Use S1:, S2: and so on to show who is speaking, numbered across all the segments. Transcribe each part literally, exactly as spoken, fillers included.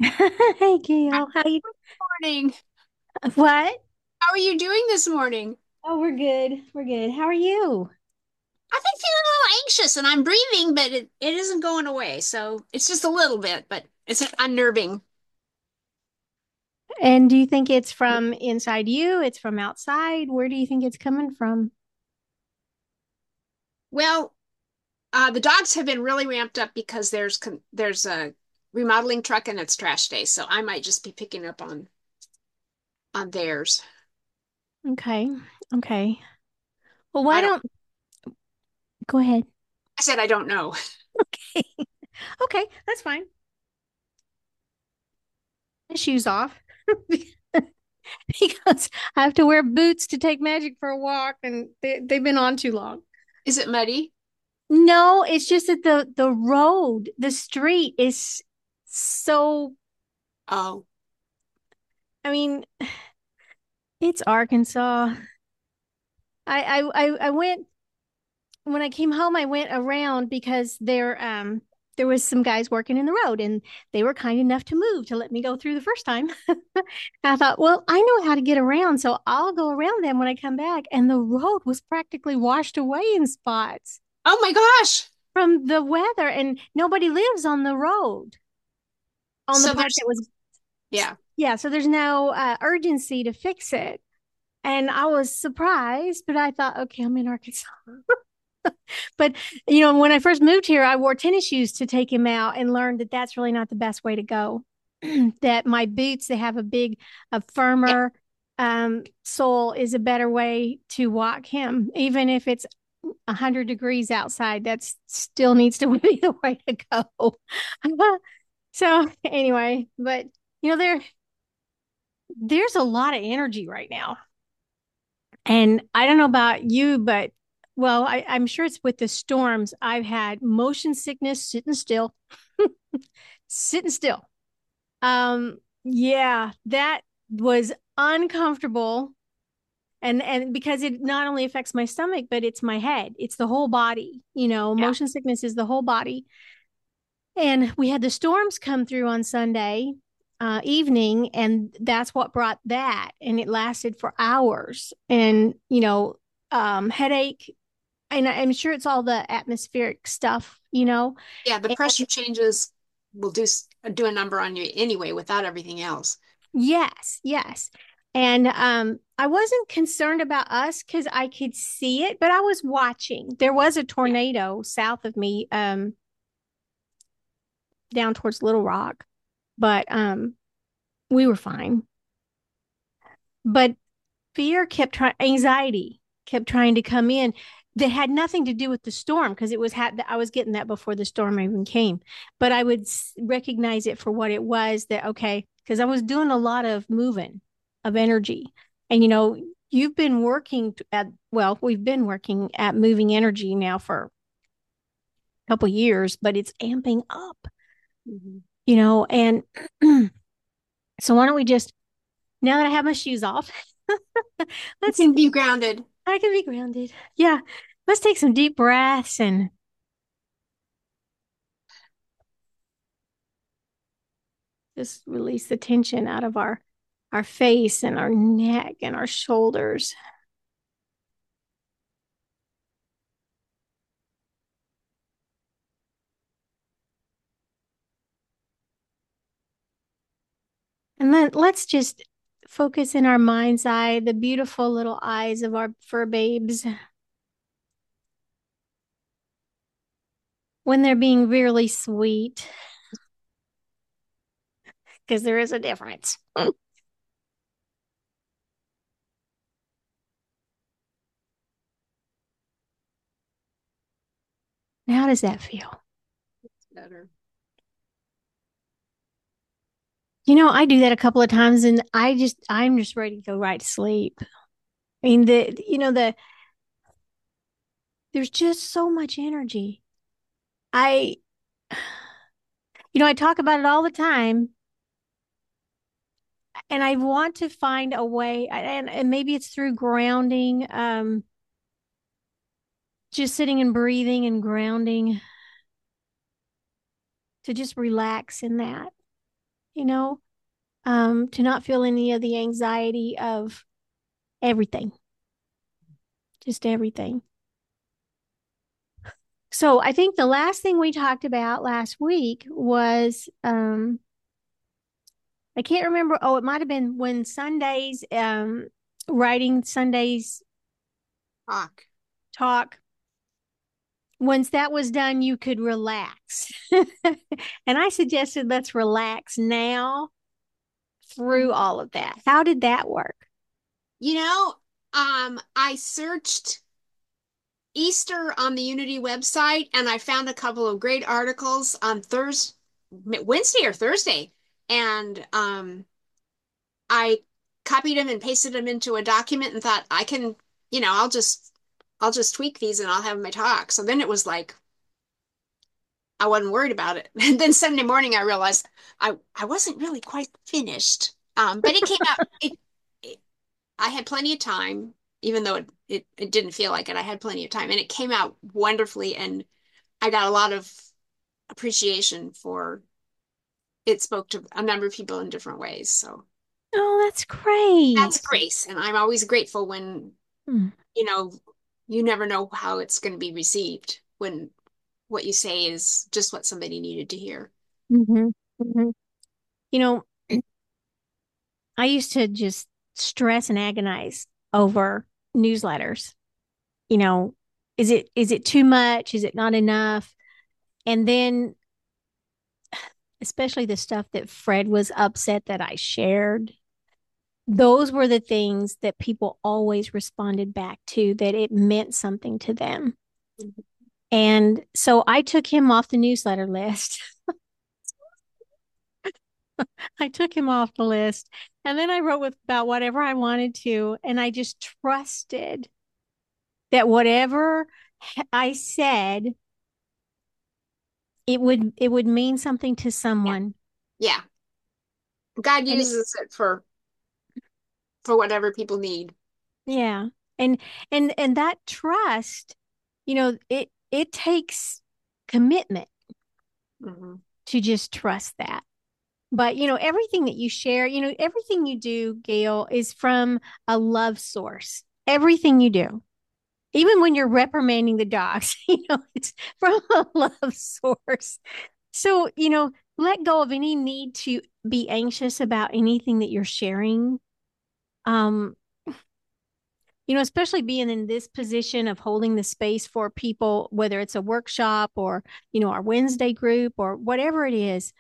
S1: Hey Gail, how you?
S2: Morning.
S1: What?
S2: How are you doing this morning?
S1: Oh, we're good. We're good. How are you?
S2: I've been feeling a little anxious and I'm breathing, but it, it isn't going away. So it's just a little bit, but it's unnerving.
S1: And do you think it's from inside you? It's from outside? Where do you think it's coming from?
S2: Well, uh, the dogs have been really ramped up because there's con there's a remodeling truck and it's trash day. So I might just be picking up on on theirs.
S1: Okay. Okay. Well, why
S2: I don't,
S1: don't go ahead.
S2: I said I don't know.
S1: Okay. Okay, that's fine. My shoes off because I have to wear boots to take Magic for a walk and they, they've been on too long.
S2: Is it muddy?
S1: No, it's just that the the road, the street is so,
S2: Oh,
S1: I mean, it's Arkansas. I I I I went when I came home, I went around because there um there was some guys working in the road and they were kind enough to move to let me go through the first time. I thought, well, I know how to get around, so I'll go around them when I come back. And the road was practically washed away in spots
S2: oh my gosh.
S1: from the weather, and nobody lives on the road on the
S2: So
S1: part
S2: there's,
S1: that was,
S2: yeah.
S1: yeah, so there's no uh, urgency to fix it. And I was surprised, but I thought, okay, I'm in Arkansas. But, you know, when I first moved here, I wore tennis shoes to take him out and learned that that's really not the best way to go. That my boots, they have a big, a
S2: Yeah.
S1: firmer um, sole is a better way to walk him. Even if it's one hundred degrees outside, that still needs to be the way to go. So, anyway, but, you know, there, there's a lot of energy right now. And I don't know about you, but well, I, I'm sure it's with the storms. I've had motion sickness sitting still, sitting still. Um, yeah, that was uncomfortable. And and because it not only affects my stomach, but it's my head. It's the whole body. You know,
S2: Yeah.
S1: motion sickness is the whole body. And we had the storms come through on Sunday uh, evening, and that's what brought that. And it lasted for hours. And, you know, um, headache, and I'm sure it's all the atmospheric stuff, you know.
S2: Yeah. The
S1: And
S2: pressure changes will do, s- do a number on you anyway without everything else.
S1: yes, yes. And um, I wasn't concerned about us because I could see it, but I was watching. There was a
S2: Yeah.
S1: tornado south of me, um, down towards Little Rock, but um, we were fine. But fear kept trying, anxiety kept trying to come in that had nothing to do with the storm because it was had I was getting that before the storm even came. But I would recognize it for what it was, that okay, because I was doing a lot of moving of energy. And you know, you've been working at, well, we've been working at moving energy now for a couple years, but it's amping up,
S2: Mhm.
S1: you know. And so why don't we just, now that I have my shoes off,
S2: You
S1: let's,
S2: can be grounded.
S1: I can be grounded. Yeah. Let's take some deep breaths and just release the tension out of our our face and our neck and our shoulders. And then let's just focus in our mind's eye the beautiful little eyes of our fur babes when they're being really sweet, because there is a difference. How does that feel?
S2: Better.
S1: You know, I do that a couple of times and I just I'm just ready to go right to sleep. I mean, the you know the there's just so much energy. I you know, I talk about it all the time, and I want to find a way, and, and maybe it's through grounding, um, just sitting and breathing and grounding to just relax in that. you know, um, to not feel any of the anxiety of everything, just everything. So I think the last thing we talked about last week was um I can't remember. Oh, it might have been when Sundays, um, writing Sundays
S2: Fuck.
S1: talk. Once that was done, you could relax. And I suggested let's relax now through all of that. How did that work?
S2: You know, um, I searched Easter on the Unity website and I found a couple of great articles on Thursday, Wednesday or Thursday. And um, I copied them and pasted them into a document and thought I can, you know, I'll just I'll just tweak these and I'll have my talk. So then it was like I wasn't worried about it. And then Sunday morning I realized I I wasn't really quite finished. Um, but it came out it, it I had plenty of time, even though it, it it didn't feel like it. I had plenty of time and it came out wonderfully and I got a lot of appreciation for it spoke to a number of people in different ways. So
S1: Oh, that's great.
S2: that's grace. And I'm always grateful when,
S1: Mm-hmm.
S2: you know, you never know how it's going to be received when what you say is just what somebody needed to hear.
S1: Mm-hmm. You know, I used to just stress and agonize over newsletters. You know, is it is it too much? Is it not enough? And then especially the stuff that Fred was upset that I shared, those were the things that people always responded back to, that it meant something to them. And so I took him off the newsletter list. I took him off the list. And then I wrote with about whatever I wanted to. And I just trusted that whatever I said, it would it would mean something to
S2: Yeah.
S1: someone.
S2: Yeah. God
S1: And it,
S2: uses it for for whatever people need.
S1: yeah. And and and that trust, you know, it it takes commitment
S2: Hmm.
S1: to just trust that. But you know, everything that you share, you know, everything you do, Gail, is from a love source. Everything you do, even when you're reprimanding the dogs, you know, it's from a love source. So, you know, let go of any need to be anxious about anything that you're sharing. Um, you know, especially being in this position of holding the space for people, whether it's a workshop or, you know, our Wednesday group or whatever it is,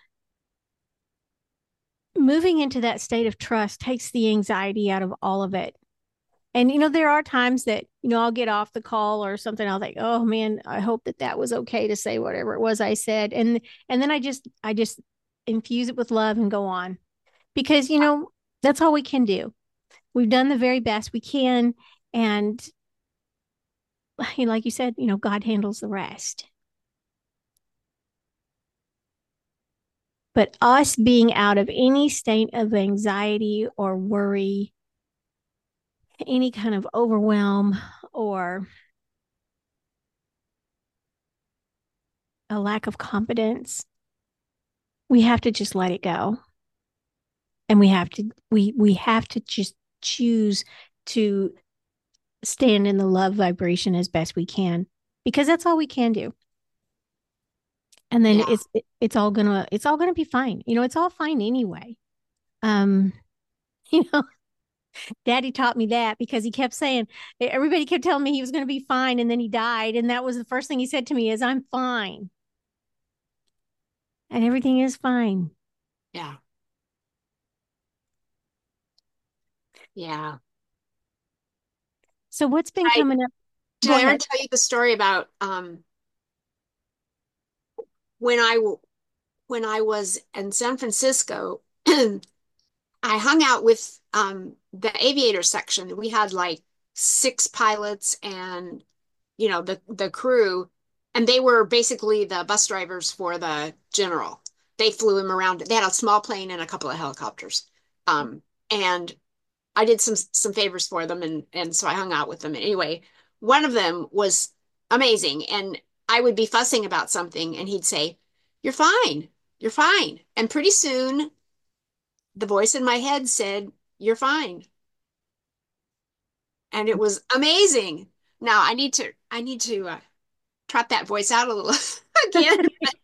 S1: moving into that state of trust takes the anxiety out of all of it. And, you know, there are times that, you know, I'll get off the call or something. I'll think, oh man, I hope that that was okay to say whatever it was I said. And, and then I just, I just infuse it with love and go on because, you know, that's all we can do. We've done the very best we can. And like you said, you know, God handles the rest. But us being out of any state of anxiety or worry, any kind of overwhelm or a lack of confidence, we have to just let it go. And we have to we we have to just choose to stand in the love vibration as best we can because that's all we can do. And then
S2: Yeah.
S1: it's it, it's all gonna it's all gonna be fine. You know, it's all fine anyway. Um, you know, Daddy taught me that because he kept saying everybody kept telling me he was gonna be fine, and then he died, and that was the first thing he said to me is I'm fine, and everything is fine.
S2: Yeah. Yeah.
S1: So what's been
S2: I
S1: coming up?
S2: did
S1: Go
S2: I ever
S1: ahead.
S2: tell you the story about um when I w- when I was in San Francisco, I hung out with um the aviator section. We had like six pilots and you know the the crew, and they were basically the bus drivers for the general. They flew him around. They had a small plane and a couple of helicopters. Um, and I did some some favors for them, and and so I hung out with them. Anyway, one of them was amazing, and I would be fussing about something, and he'd say, "You're fine, you're fine." And pretty soon, the voice in my head said, "You're fine." And it was amazing. Now I need to I need to uh, trot that voice out a little again.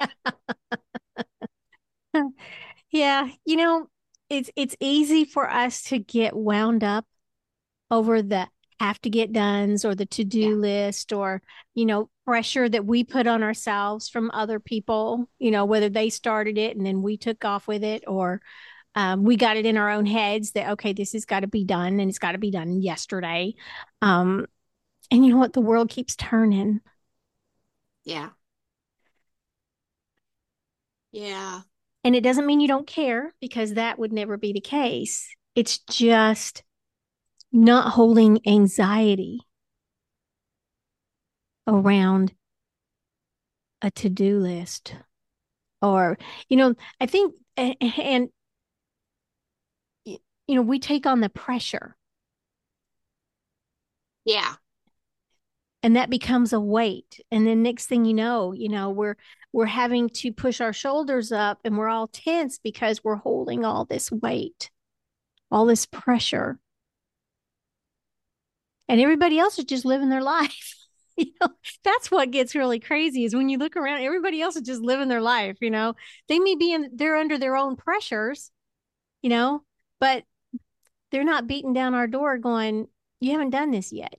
S1: Yeah, you know, it's it's easy for us to get wound up over the have to get dones or the
S2: Yeah.
S1: to-do list or, you know, pressure that we put on ourselves from other people, you know, whether they started it and then we took off with it or um, we got it in our own heads that, okay, this has got to be done and it's got to be done yesterday. Um, and you know what? The world keeps turning.
S2: Yeah. Yeah.
S1: And it doesn't mean you don't care because that would never be the case. It's just not holding anxiety around a to-do list or you know I think and, and you know we take on the pressure
S2: Yeah.
S1: and that becomes a weight and then next thing you know you know we're we're having to push our shoulders up and we're all tense because we're holding all this weight, all this pressure, and everybody else is just living their life. You know, that's what gets really crazy is when you look around, everybody else is just living their life, you know. They may be in they're under their own pressures, you know, but they're not beating down our door going, you haven't done this yet.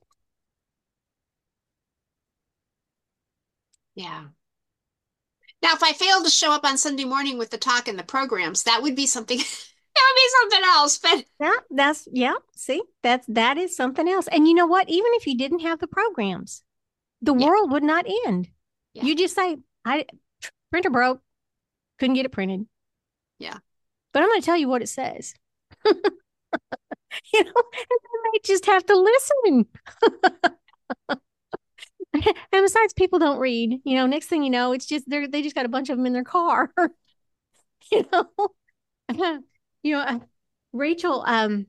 S2: Yeah. Now, if I failed to show up on Sunday morning with the talk and the programs, that would be something, that would be something else. But
S1: Yeah, that's yeah. See, that's that is something else. And you know what? Even if you didn't have the programs, the
S2: yeah,
S1: world would not end.
S2: yeah,
S1: You just say, I printer broke, couldn't get it printed.
S2: yeah.
S1: But I'm going to tell you what it says. You know, and they just have to listen. And besides, people don't read. You know, next thing you know, it's just they're they just got a bunch of them in their car. You know, you know, uh, Rachel, um,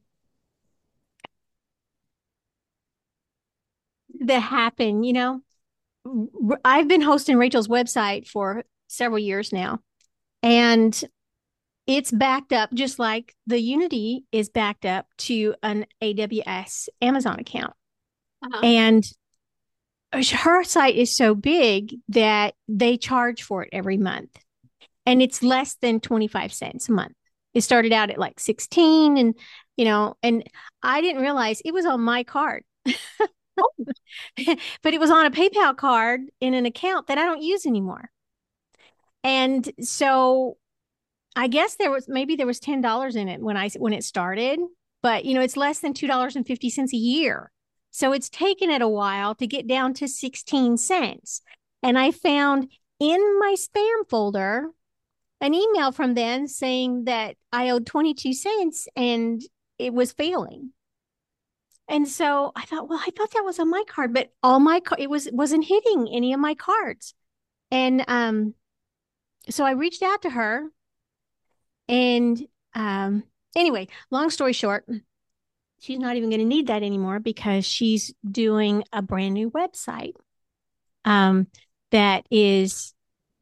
S1: that happened. You know, I've been hosting Rachel's website for several years now, and it's backed up just like the Unity is backed up to an A W S Amazon account.
S2: Uh-huh.
S1: And her site is so big that they charge for it every month. And it's less than twenty-five cents a month. It started out at like sixteen and you know, and I didn't realize it was on my card. But it was on a PayPal card in an account that I don't use anymore. And so I guess there was maybe there was ten dollars in it when I when it started, but you know, it's less than two dollars and fifty cents a year. So it's taken it a while to get down to sixteen cents. And I found in my spam folder an email from them saying that I owed twenty-two cents and it was failing. And so I thought, well, I thought that was on my card, but all my it was wasn't hitting any of my cards. And um so I reached out to her and um anyway, long story short, she's not even going to need that anymore because she's doing a brand new website um that is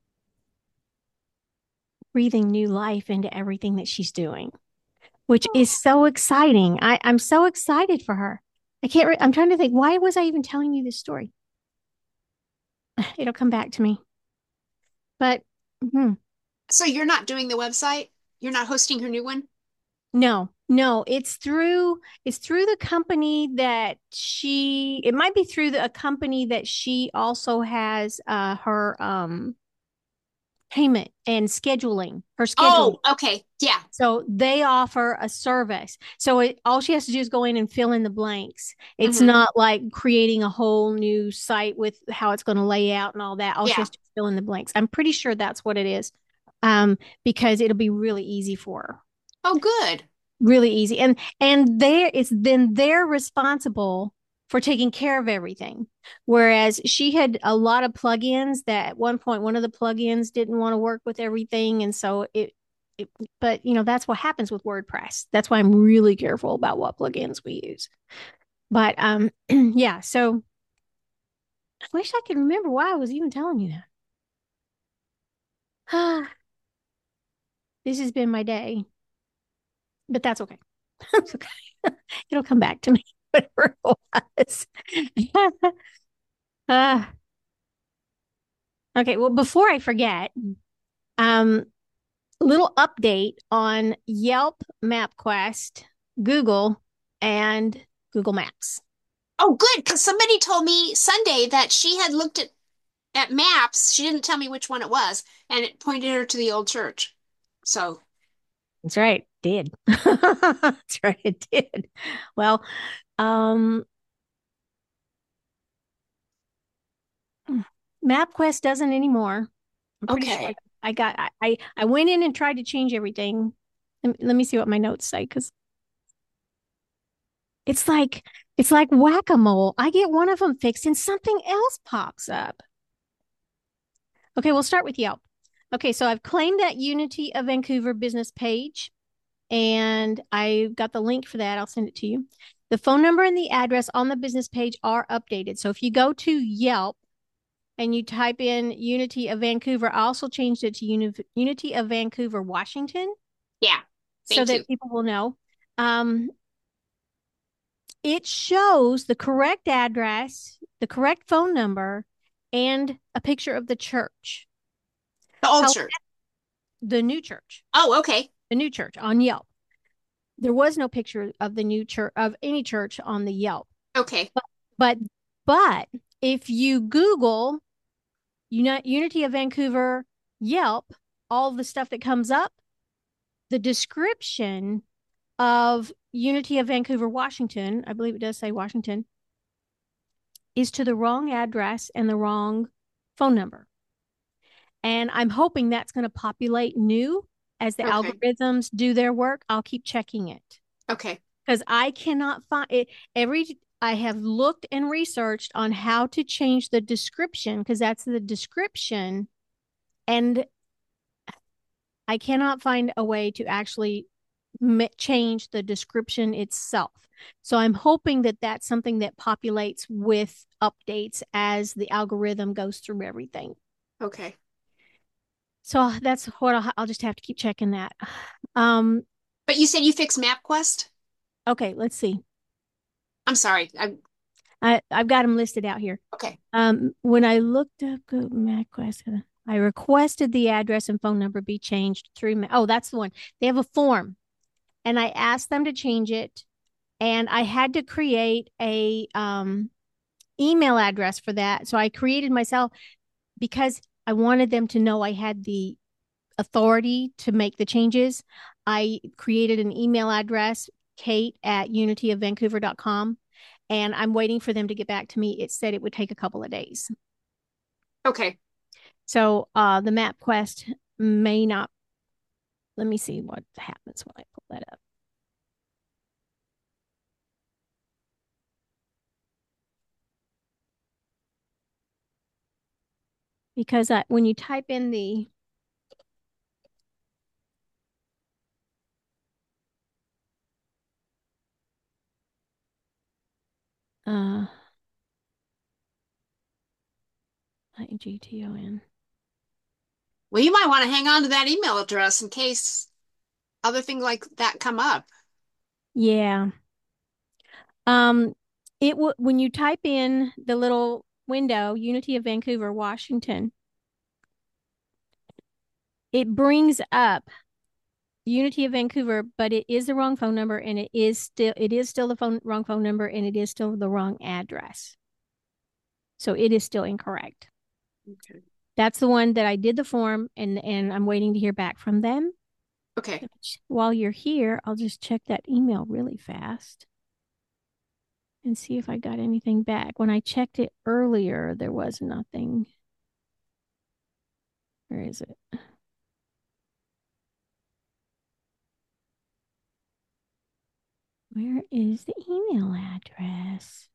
S1: breathing new life into everything that she's doing, which is so exciting. I, I'm so excited for her. I can't, re- I'm trying to think, why was I even telling you this story? It'll come back to me. But mhm.
S2: So you're not doing the website? You're not hosting her new one?
S1: No, no, it's through, it's through the company that she, it might be through the, a company that she also has uh, her um, payment and scheduling, her scheduling.
S2: Oh, okay. Yeah.
S1: So they offer a service. So it, all she has to do is go in and fill in the blanks. It's
S2: Hmm.
S1: not like creating a whole new site with how it's going to lay out and all that. All she
S2: Yeah.
S1: has to do is fill in the blanks. I'm pretty sure that's what it is, um, because it'll be really easy for her.
S2: Oh, good.
S1: Really easy. And and there it's then they're responsible for taking care of everything. Whereas she had a lot of plugins that at one point one of the plugins didn't want to work with everything. And so it, it but you know, that's what happens with WordPress. That's why I'm really careful about what plugins we use. But um yeah, so I wish I could remember why I was even telling you that. This has been my day. but that's okay. It's okay. It'll come back to me, whatever it was. uh, okay, well, before I forget, um, little update on Yelp, MapQuest, Google, and Google Maps.
S2: Oh, good, because somebody told me Sunday that she had looked at at maps. She didn't tell me which one it was, and it pointed her to the old church. So,
S1: That's right, did. That's right, it did. Well, um, MapQuest doesn't anymore. I'm pretty sure I,
S2: okay.
S1: I got I, I I went in and tried to change everything. Let me, let me see what my notes say because it's like it's like whack-a-mole. I get one of them fixed and something else pops up. Okay, we'll start with Yelp. Okay, so I've claimed that Unity of Vancouver business page and I got the link for that. I'll send it to you. The phone number and the address on the business page are updated. So if you go to Yelp and you type in Unity of Vancouver, I also changed it to Uni- Unity of Vancouver, Washington,
S2: Yeah.
S1: so
S2: Thank you.
S1: that people will know. Um, it shows the correct address, the correct phone number, and a picture of the church.
S2: The old
S1: How
S2: church.
S1: the new church,
S2: Oh, okay.
S1: the new church on Yelp. There was no picture of the new church of any church on the Yelp.
S2: Okay.
S1: But but but if you Google Uni- Unity of Vancouver Yelp, all the stuff that comes up, the description of Unity of Vancouver, Washington, I believe it does say Washington, is to the wrong address and the wrong phone number. And I'm hoping that's going to populate new as the
S2: Okay.
S1: algorithms do their work. I'll keep checking it
S2: Okay.
S1: because I cannot find it. Every I have looked and researched on how to change the description because that's the description, and I cannot find a way to actually change the description itself. So I'm hoping that that's something that populates with updates as the algorithm goes through everything.
S2: Okay.
S1: So that's what I'll, I'll just have to keep checking that. Um,
S2: But you said you fixed MapQuest?
S1: okay, let's see.
S2: I'm sorry. I
S1: I, I've got them listed out here.
S2: okay.
S1: Um, when I looked up Google MapQuest, I requested the address and phone number be changed through. Oh, that's the one. They have a form, and I asked them to change it, and I had to create a um, email address for that. So I created myself because I wanted them to know I had the authority to make the changes. I created an email address, Kate at unity of vancouver dot com, and I'm waiting for them to get back to me. It said it would take a couple of days.
S2: Okay.
S1: So uh, the MapQuest may not. Let me see what happens when I pull that up. Because I, when you type in the uh, G T O N.
S2: Well, you might want to hang on to that email address in case other things like that come up.
S1: Yeah. Um, it w- when you type in the little window, Unity of Vancouver, Washington, it brings up Unity of Vancouver, but it is the wrong phone number, and it is still it is still the phone wrong phone number, and it is still the wrong address. So it is still incorrect.
S2: Okay.
S1: That's the one that I did the form, and and I'm waiting to hear back from them.
S2: Okay.
S1: While you're here, I'll just check that email really fast and see if I got anything back. When I checked it earlier, there was nothing. Where is it? Where is the email address?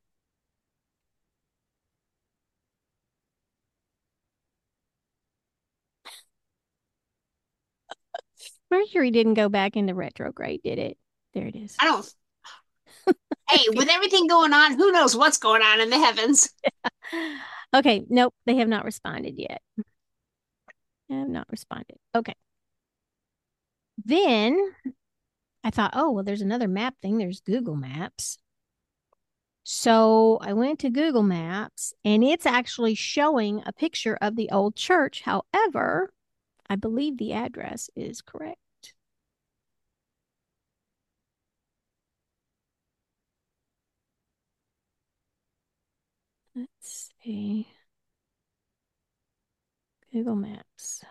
S1: Mercury didn't go back into retrograde, did it? There it is.
S2: I don't. Hey, with everything going on, who knows what's going on in the heavens?
S1: Okay, nope, they have not responded yet. They have not responded. Okay. Then I thought, oh, well, there's another map thing. There's Google Maps. So I went to Google Maps and it's actually showing a picture of the old church. However, I believe the address is correct. Let's see. Google Maps.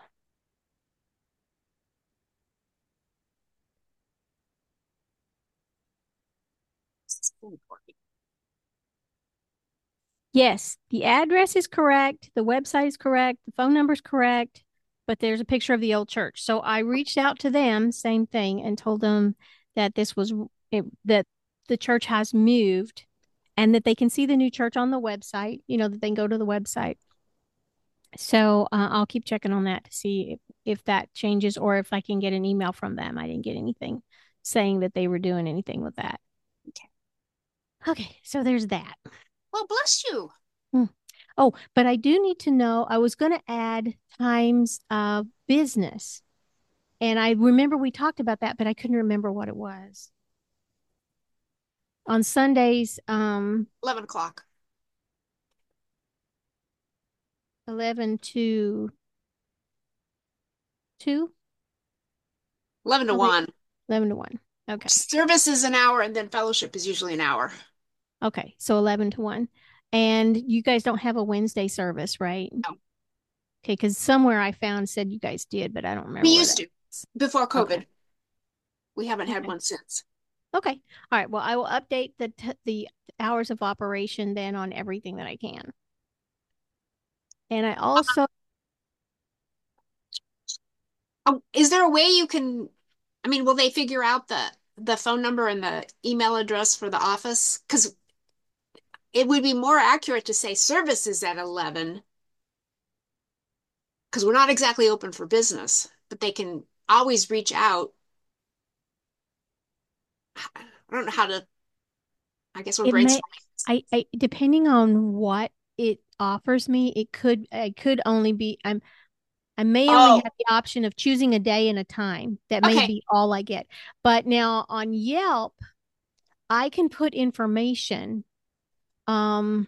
S1: Yes, the address is correct. The website is correct. The phone number is correct. But there's a picture of the old church. So I reached out to them, same thing, and told them that this was it, that the church has moved and that they can see the new church on the website, you know, that they can go to the website. So uh, I'll keep checking on that to see if, if that changes or if I can get an email from them. I didn't get anything saying that they were doing anything with that.
S2: Okay.
S1: Okay, so there's that.
S2: Well, bless you.
S1: Hmm. Oh, but I do need to know, I was going to add times of business. And I remember we talked about that, but I couldn't remember what it was. On Sundays, um,
S2: eleven o'clock.
S1: eleven to two,
S2: eleven to
S1: how many?
S2: one.
S1: eleven to one. Okay.
S2: Service is an hour and then fellowship is usually an hour.
S1: Okay. So eleven to one. And you guys don't have a Wednesday service, right?
S2: No.
S1: Okay. Because somewhere I found said you guys did, but I don't remember
S2: We
S1: where
S2: used
S1: that
S2: to
S1: was.
S2: before
S1: Okay.
S2: COVID. We haven't had
S1: Okay.
S2: one since.
S1: Okay. All right. Well, I will update the t- the hours of operation then on everything that I can. And I also
S2: Oh, is there a way you can, I mean, will they figure out the the phone number and the email address for the office? Because it would be more accurate to say services at eleven because we're not exactly open for business, but they can always reach out. I don't know how to, I guess we're
S1: it may
S2: brainstorming.
S1: I, I depending on what it offers me, it could I could only be I'm I may only
S2: Oh,
S1: have the option of choosing a day and a time. That may
S2: okay.
S1: be all I get. But now on Yelp, I can put information. Um,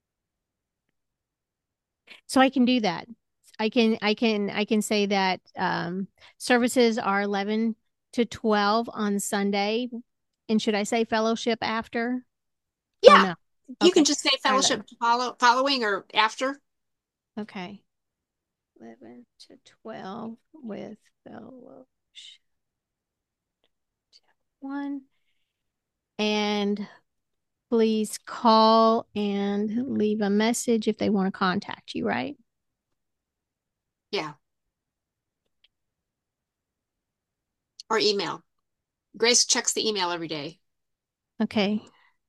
S1: so I can do that. I can I can I can say that um services are eleven to twelve on Sunday. And should I say fellowship after or
S2: Yeah,
S1: no?
S2: you can
S1: Okay.
S2: just say
S1: All right, let
S2: fellowship
S1: me.
S2: follow following or after.
S1: Okay. eleven to twelve with fellowship one. And please call and leave a message if they want to contact you, right?
S2: Yeah, or email. Grace checks the email every day.
S1: Okay.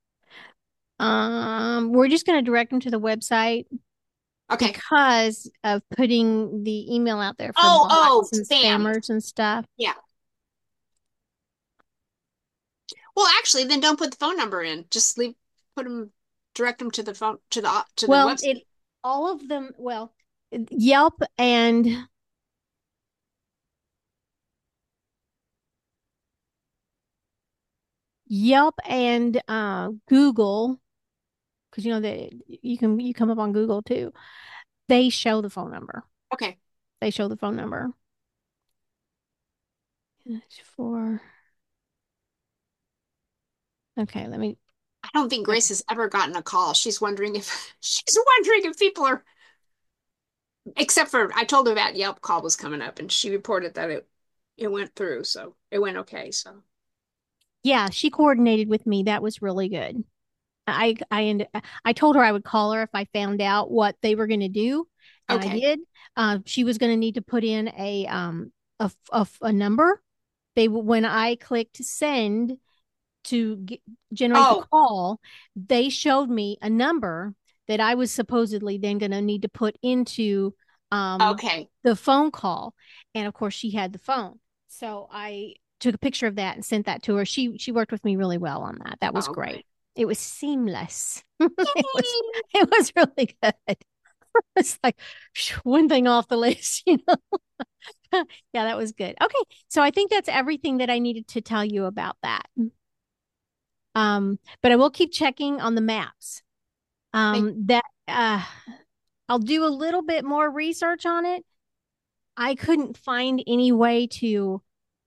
S1: Um, we're just going to direct them to the website
S2: Okay.
S1: because of putting the email out there for
S2: Oh, oh,
S1: bots and
S2: spam.
S1: spammers and stuff.
S2: Yeah. Well, actually, then don't put the phone number in. Just leave, put them, direct them to the phone to the to the
S1: Well,
S2: website.
S1: it all of them, well, Yelp and Yelp and uh, Google, because you know that you can you come up on Google too. They show the phone number.
S2: Okay.
S1: They show the phone number. For okay, let me.
S2: I don't think Grace
S1: Okay.
S2: has ever gotten a call. She's wondering if she's wondering if people are, except for I told her that Yelp call was coming up, and she reported that it it went through, so it went okay. So
S1: Yeah, she coordinated with me. That was really good. I I and I told her I would call her if I found out what they were going to do, and I
S2: okay.
S1: did. Uh, she was going to need to put in a um a, a, a number. They when I clicked send to get, generate the
S2: Oh,
S1: call, they showed me a number that I was supposedly then going to need to put into um
S2: okay.
S1: the phone call, and of course she had the phone, so I took a picture of that and sent that to her. She she worked with me really well on that. That was
S2: Oh, good.
S1: great. It was seamless. It was
S2: Yay!
S1: it was really good. It's like one thing off the list, you know. Yeah, that was good. Okay, so I think that's everything that I needed to tell you about that. Um, but I will keep checking on the maps.
S2: Thank
S1: Um, that uh, I'll do a little bit more research on it. I couldn't find any way to,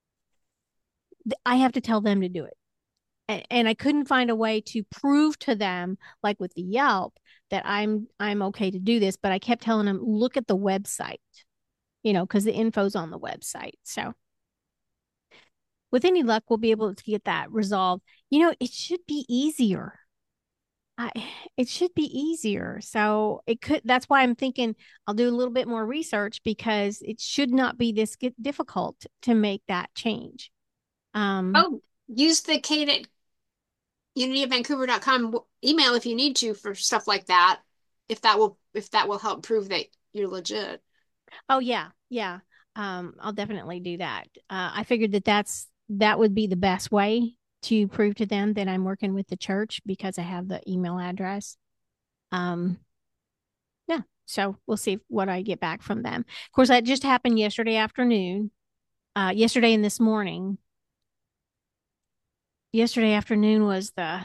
S1: I have to tell them to do it. And, and I couldn't find a way to prove to them, like with the Yelp, that I'm I'm okay to do this. But I kept telling them, look at the website, you know, because the info's on the website. So with any luck, we'll be able to get that resolved. You know, it should be easier. I, it should be easier. So it could, that's why I'm thinking I'll do a little bit more research because it should not be this get difficult to make that change. Um,
S2: Oh, use the Kate at unity of vancouver dot com email if you need to for stuff like that. If that will if that will help prove that you're legit.
S1: oh yeah, yeah. Um, I'll definitely do that. Uh, I figured that that's that would be the best way to prove to them that I'm working with the church because I have the email address. Um, yeah. So we'll see what I get back from them. Of course, that just happened yesterday afternoon. Uh, yesterday and this morning. Yesterday afternoon was the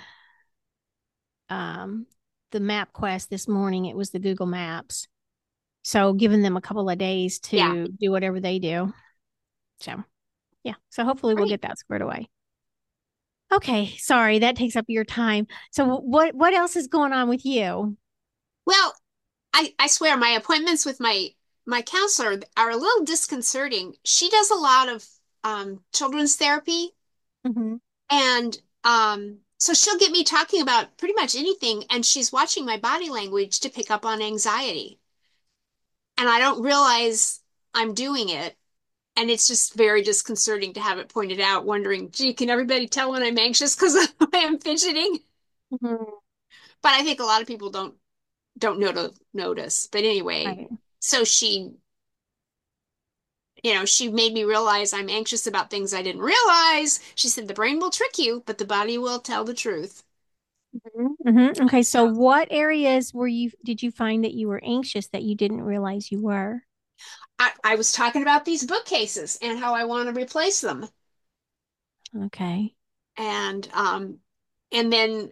S1: um the map quest. This morning it was the Google Maps. So giving them a couple of days
S2: Yeah,
S1: to do whatever they do. So yeah. So hopefully we'll
S2: great.
S1: get that squared away. Okay, sorry, that takes up your time. So what what else is going on with you?
S2: Well, I I swear my appointments with my my counselor are a little disconcerting. She does a lot of um children's therapy
S1: Hmm.
S2: and um so she'll get me talking about pretty much anything and she's watching my body language to pick up on anxiety. And I don't realize I'm doing it. And it's just very disconcerting to have it pointed out, wondering, gee, can everybody tell when I'm anxious because I am fidgeting?
S1: Hmm.
S2: But I think a lot of people don't don't know to notice. But anyway,
S1: Right.
S2: so she, you know, she made me realize I'm anxious about things I didn't realize. She said the brain will trick you, but the body will tell the truth.
S1: Hmm. Hmm. Okay, so
S2: So
S1: what areas were you did you find that you were anxious that you didn't realize you were?
S2: I, I was talking about these bookcases and how I want to replace them.
S1: Okay.
S2: And um and then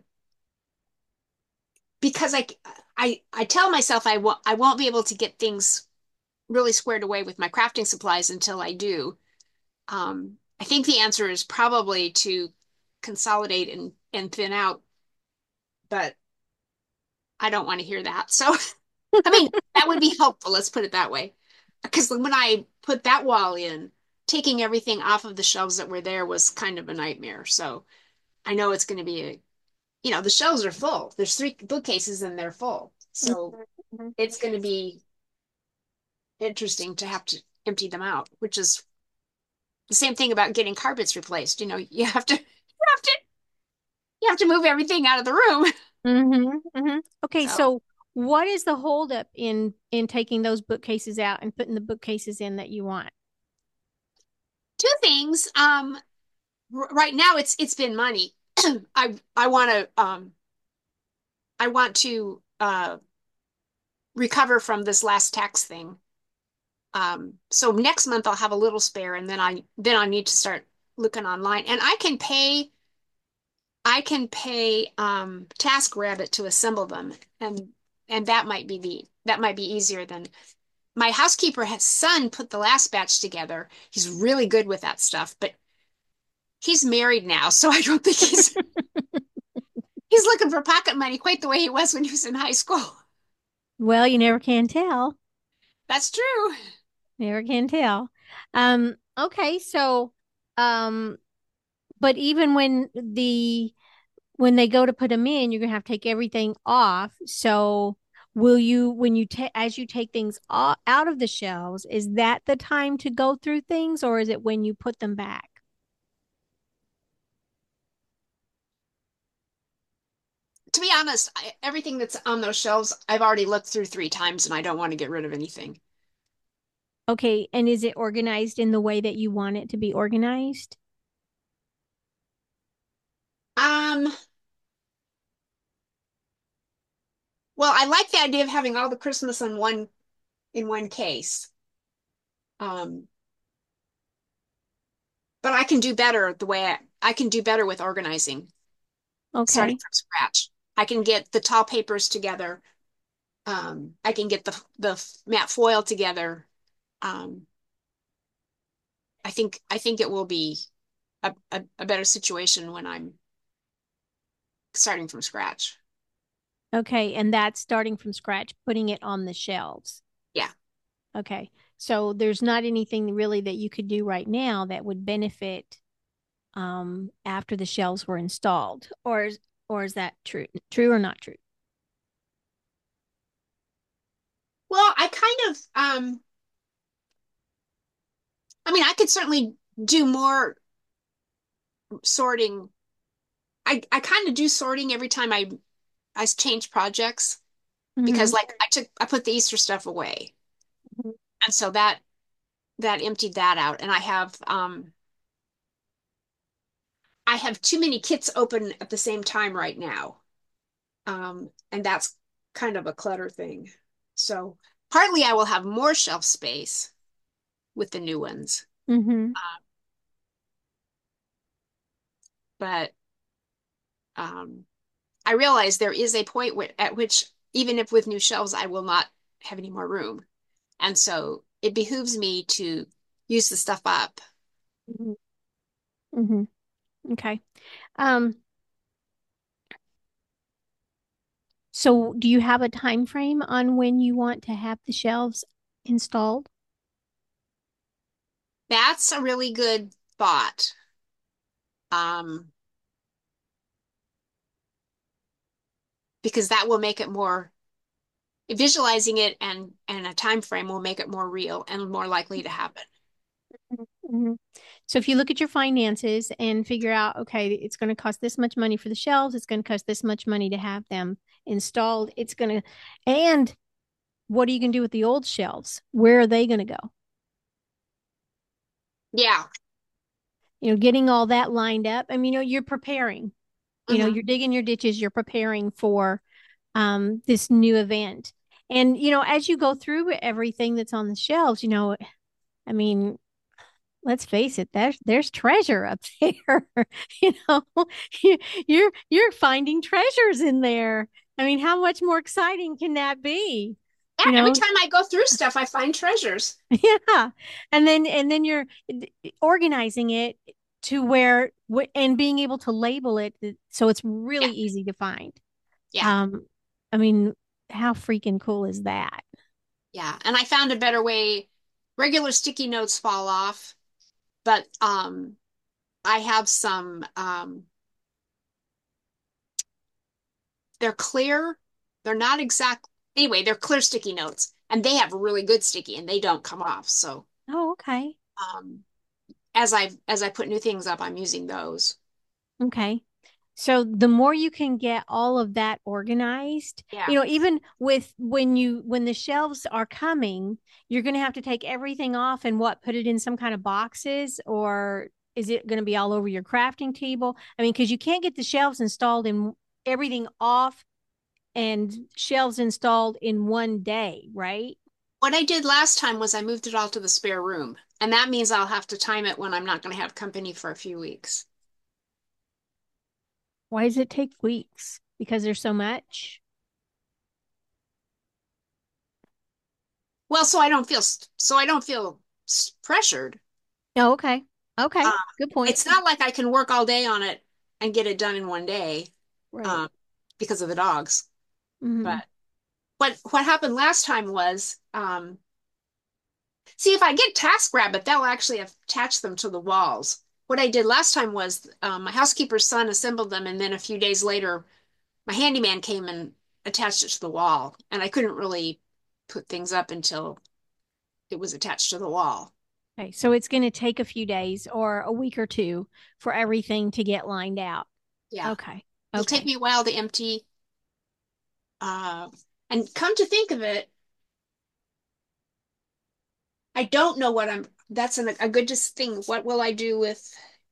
S2: because I I I tell myself I won't I won't be able to get things really squared away with my crafting supplies until I do. Um, I think the answer is probably to consolidate and and thin out, but I don't want to hear that. So, I mean, that would be helpful. Let's put it that way. Because when I put that wall in, taking everything off of the shelves that were there was kind of a nightmare. So I know it's going to be a, you know, the shelves are full. There's three bookcases and they're full. So
S1: Mhm.
S2: it's going to be interesting to have to empty them out, which is the same thing about getting carpets replaced. You know, you have to you have to you have to move everything out of the room.
S1: Mhm. Mhm. Okay,
S2: So
S1: so what is the holdup in in taking those bookcases out and putting the bookcases in that you want?
S2: two things. Um, r right now it's it's been money. I I want to um I want to uh recover from this last tax thing. Um, so next month I'll have a little spare, and then I then I need to start looking online, and I can pay I can pay um TaskRabbit to assemble them, and and that might be the that might be easier than my housekeeper has son put the last batch together. He's really good with that stuff, but he's married now, so I don't think he's he's looking for pocket money quite the way he was when he was in high school.
S1: Well, you never can tell.
S2: That's true.
S1: Never can tell. Um, okay, so um, but even when the when they go to put them in, you're gonna have to take everything off. So will you, when you take, as you take things o- out of the shelves, is that the time to go through things, or is it when you put them back?
S2: To be honest, I, everything that's on those shelves, I've already looked through three times and I don't want to get rid of anything.
S1: Okay, and is it organized in the way that you want it to be organized?
S2: Um, well, I like the idea of having all the Christmas in one in one case. Um, but I can do better the way I, I can do better with organizing, starting
S1: Okay.
S2: from scratch. I can get the tall papers together. Um, I can get the the matte foil together. Um, I think I think it will be a, a, a better situation when I'm starting from scratch.
S1: Okay. And that's starting from scratch, putting it on the shelves.
S2: Yeah.
S1: Okay. So there's not anything really that you could do right now that would benefit um after the shelves were installed. Or is or is that true? True or not true?
S2: Well, I kind of um I mean, I could certainly do more sorting. I I kind of do sorting every time I I change projects because
S1: Mm-hmm.
S2: like I took I put the Easter stuff away. And so that that emptied that out and I have um I have too many kits open at the same time right now. Um and that's kind of a clutter thing. So partly I will have more shelf space with the new ones.
S1: Mm-hmm.
S2: Uh, but um I realize there is a point where, at which, even if with new shelves, I will not have any more room. And so it behooves me to use the stuff up.
S1: Mm-hmm. Mm-hmm. Okay. Um, so do you have a time frame on when you want to have the shelves installed?
S2: That's a really good thought. Um, because that will make it more visualizing it and and a time frame will make it more real and more likely to happen.
S1: Mhm. So if you look at your finances and figure out, okay, it's going to cost this much money for the shelves, it's going to cost this much money to have them installed, it's going to, and what are you going to do with the old shelves? Where are they going to go?
S2: Yeah.
S1: You know, getting all that lined up. I mean, you know, you're preparing, you know,
S2: Hmm.
S1: you're digging your ditches, you're preparing for um, this new event. And, you know, as you go through everything that's on the shelves, you know, I mean, let's face it, there's there's treasure up there. You know, you, you're you're finding treasures in there. I mean, how much more exciting can that be?
S2: Yeah,
S1: You
S2: every
S1: know,
S2: time I go through stuff, I find treasures.
S1: yeah. And then and then you're organizing it to where and being able to label it so it's
S2: Yeah.
S1: really easy to find.
S2: Yeah.
S1: Um, I mean, how freaking cool is that?
S2: Yeah. And I found a better way. Regular sticky notes fall off, but um I have some um they're clear. They're not exact anyway, they're clear sticky notes and they have really good sticky and they don't come off. So
S1: Oh, okay.
S2: um as I as I put new things up, I'm using those.
S1: Okay. So the more you can get all of that organized,
S2: Yeah.
S1: you know, even with when you when the shelves are coming, you're going to have to take everything off and what, put it in some kind of boxes, or is it going to be all over your crafting table? I mean, because you can't get the shelves installed and everything off and shelves installed in one day, right?
S2: What I did last time was I moved it all to the spare room, and that means I'll have to time it when I'm not going to have company for a few weeks.
S1: Why does it take weeks? Because there's so much.
S2: Well, so I don't feel so I don't feel pressured.
S1: Oh, okay. Okay.
S2: Um,
S1: Good point.
S2: it's not like I can work all day on it and get it done in one day,
S1: Right.
S2: um, because of the dogs.
S1: Hmm.
S2: But what what happened last time was, um, see, if I get TaskRabbit, they'll actually attach them to the walls. What I did last time was, um, my housekeeper's son assembled them, and then a few days later, my handyman came and attached it to the wall, and I couldn't really put things up until it was attached to the wall.
S1: Okay, so it's going to take a few days or a week or two for everything to get lined out.
S2: Yeah,
S1: Okay.
S2: it'll take
S1: Okay.
S2: me a while to empty. Uh, and come to think of it, I don't know what I'm. That's an, a good just thing. What will I do with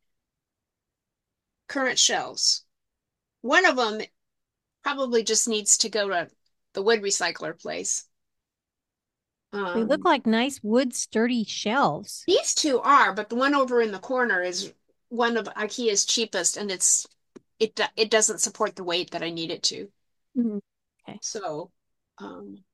S2: current shelves? One of them probably just needs to go to the wood recycler place.
S1: They look
S2: Um,
S1: like nice wood sturdy shelves.
S2: these two are, but the one over in the corner is one of IKEA's cheapest, and it's it do- it doesn't support the weight that I need it to.
S1: Mhm. Okay.
S2: So, um,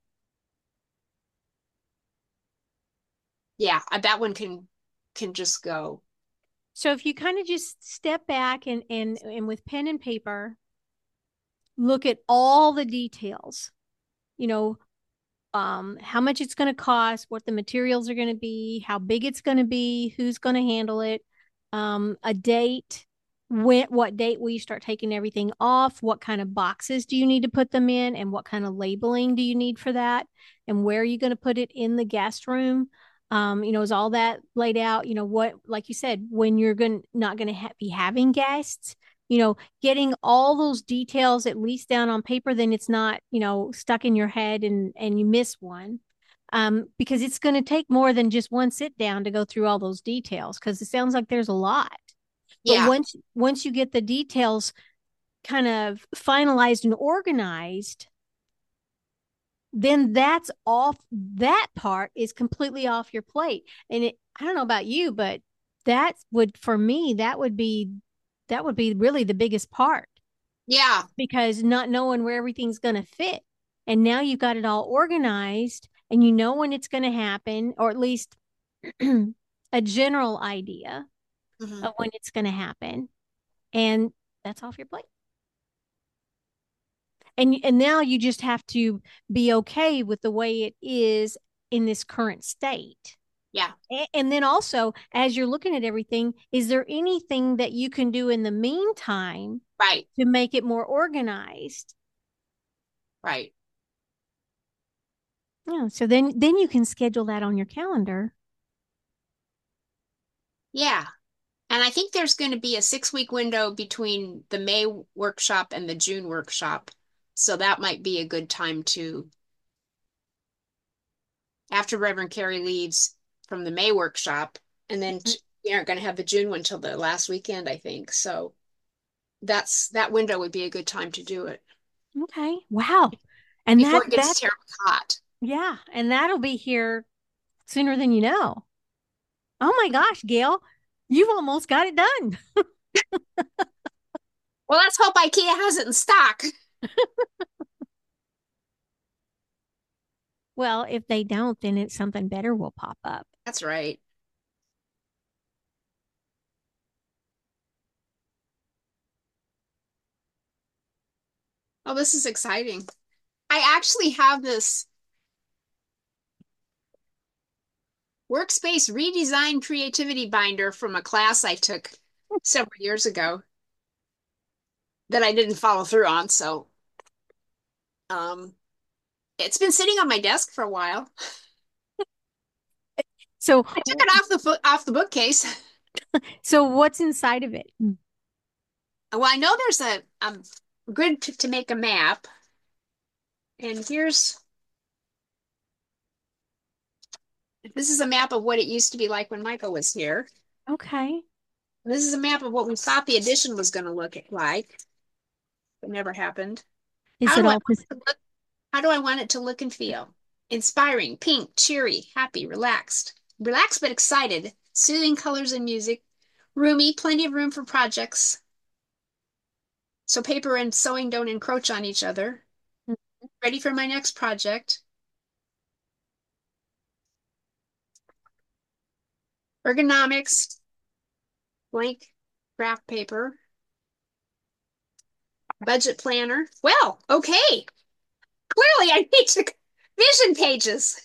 S2: yeah, uh, that one can can just go.
S1: So if you kind of just step back and and and with pen and paper, look at all the details, you know, um, how much it's going to cost, what the materials are going to be, how big it's going to be, who's going to handle it, um, a date, when, what date will you start taking everything off, what kind of boxes do you need to put them in, and what kind of labeling do you need for that, and where are you going to put it in the guest room? Um, you know, is all that laid out? You know, what, like you said, when you're going not going to ha- be having guests, you know, getting all those details at least down on paper, then it's not, you know, stuck in your head and and you miss one. Um, because it's going to take more than just one sit down to go through all those details because it sounds like there's a lot. But
S2: Yeah,
S1: once once you get the details kind of finalized and organized, then that's off that part is completely off your plate. And it, I don't know about you, but that would for me, that would be that would be really the biggest part
S2: yeah,
S1: because not knowing where everything's going to fit. And now you've got it all organized and you know when it's going to happen, or at least a general idea
S2: hmm
S1: of when it's going to happen. And that's off your plate. And and now you just have to be okay with the way it is in this current state.
S2: yeah,
S1: And then also, as you're looking at everything, is there anything that you can do in the meantime
S2: right,
S1: to make it more organized?
S2: right.
S1: Yeah, so then then you can schedule that on your calendar.
S2: Yeah. And I think there's going to be a six week window between the May workshop and the June workshop. So that might be a good time to, after Reverend Carey leaves from the May workshop, and then
S1: Mm,
S2: t- we aren't going to have the June one till the last weekend, I think. So that's that window would be a good time to do it
S1: okay. Wow. And
S2: before
S1: that
S2: it gets
S1: that
S2: terribly hot.
S1: yeah, and that'll be here sooner than you know. Oh my gosh, Gail, you've almost got it done.
S2: Well, let's hope IKEA has it in stock.
S1: Well, if they don't, then it's something better will pop up.
S2: That's right. Oh, this is exciting. I actually have this workspace redesign creativity binder from a class I took several years ago that I didn't follow through on. So, um, it's been sitting on my desk for a while.
S1: So,
S2: I took it off the foot off the bookcase.
S1: so what's inside of it?
S2: Well, I know there's a, a grid to, to make a map, and here's this is a map of what it used to be like when Michael was here.
S1: Okay.
S2: This is a map of what we thought the addition was going to look like. It never happened.
S1: Is
S2: How
S1: it
S2: do I
S1: all
S2: want it to look? How do I want it to look and feel? Inspiring, pink, cheery, happy, relaxed. Relaxed but excited. Soothing colors and music. Roomy, plenty of room for projects. So paper and sewing don't encroach on each other. Ready for my next project. Ergonomics, blank graph paper. Budget planner. Well, okay. Clearly I need to vision pages.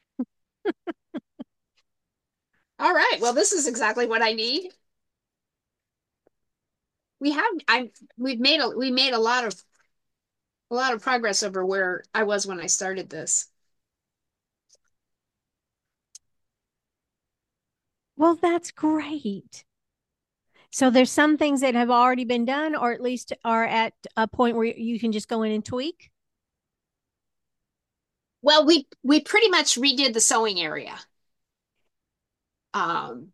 S2: All right. Well, this is exactly what I need. We have I we've made a we made a lot of a lot of progress over where I was when I started this.
S1: Well, that's great. So there's some things that have already been done, or at least are at a point where you can just go in and tweak.
S2: Well, we we pretty much redid the sewing area. Um,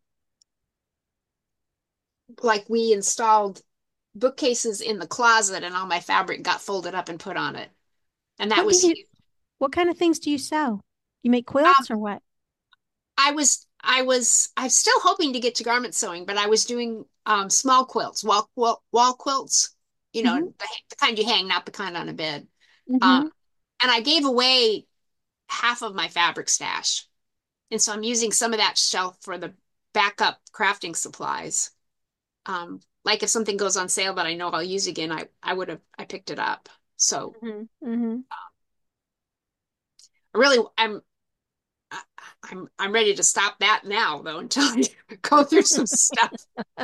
S2: like we installed bookcases in the closet and all my fabric got folded up and put on it. And that
S1: What do
S2: was
S1: you,
S2: huge.
S1: what kind of things do you sew? You make
S2: Um,
S1: quilts or what?
S2: I was I was I'm still hoping to get to garment sewing, but I was doing um small quilts, wall wall, wall quilts, you know,
S1: Mm-hmm.
S2: the, the kind you hang, not the kind on a bed. Um,
S1: Mm-hmm.
S2: and I gave away half of my fabric stash. And so I'm using some of that shelf for the backup crafting supplies. Um, like if something goes on sale that I know I'll use again, I I would have I picked it up. So
S1: Mm-hmm. Mm-hmm.
S2: I really I'm I- I'm I'm ready to stop that now though until I go through some stuff.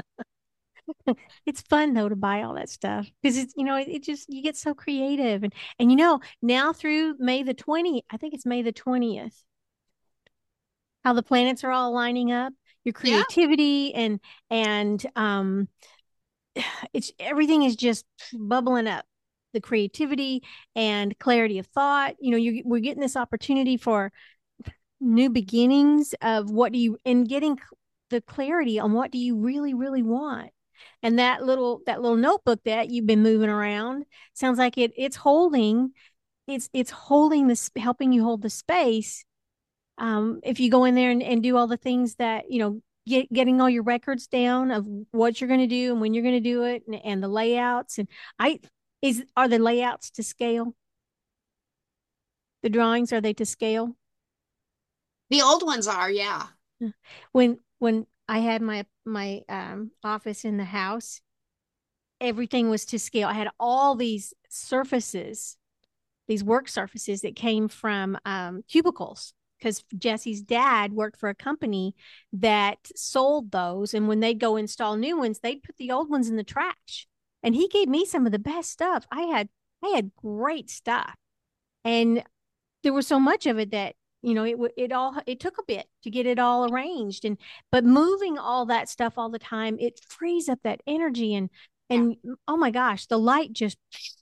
S1: It's fun though to buy all that stuff because it's you know it, it just you get so creative and and you know now through May the twentieth, I think it's May the twentieth, how the planets are all lining up, your
S2: Yeah.
S1: creativity and and um it's everything is just bubbling up. The creativity and clarity of thought. You know, you we're getting this opportunity for new beginnings of what do you and getting the clarity on what do you really really want. And that little that little notebook that you've been moving around sounds like it it's holding it's it's holding this helping you hold the space. Um, if you go in there and, and do all the things that you know get, getting all your records down of what you're going to do and when you're going to do it and, and the layouts and I is are the layouts to scale, the drawings are they to scale?
S2: The old ones are, yeah.
S1: when when I had my my um office in the house, everything was to scale. I had all these surfaces, these work surfaces that came from um, cubicles because Jesse's dad worked for a company that sold those. And when they'd go install new ones, they'd put the old ones in the trash. And he gave me some of the best stuff. I had I had great stuff. And there was so much of it that you know it it all it took a bit to get it all arranged and but moving all that stuff all the time it frees up that energy and
S2: Yeah.
S1: and oh my gosh the light just